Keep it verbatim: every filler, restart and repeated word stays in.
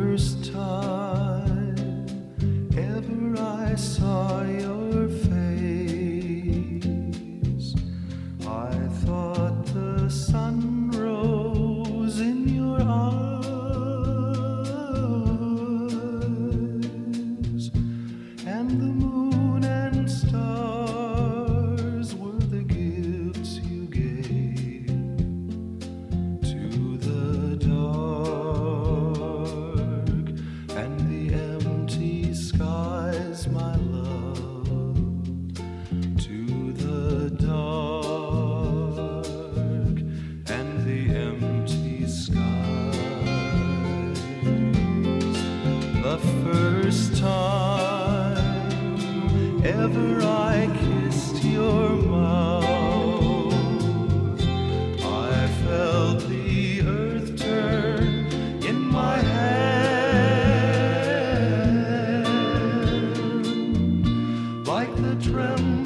first time ever I saw your face, I thought the sun rose in your eyes, and the moon and stars were the gifts you gave to the dark and the empty skies, my love, to the dark and the empty skies. The first time ever I kissed your mouth, I felt the earth turn in my hand, like the tremble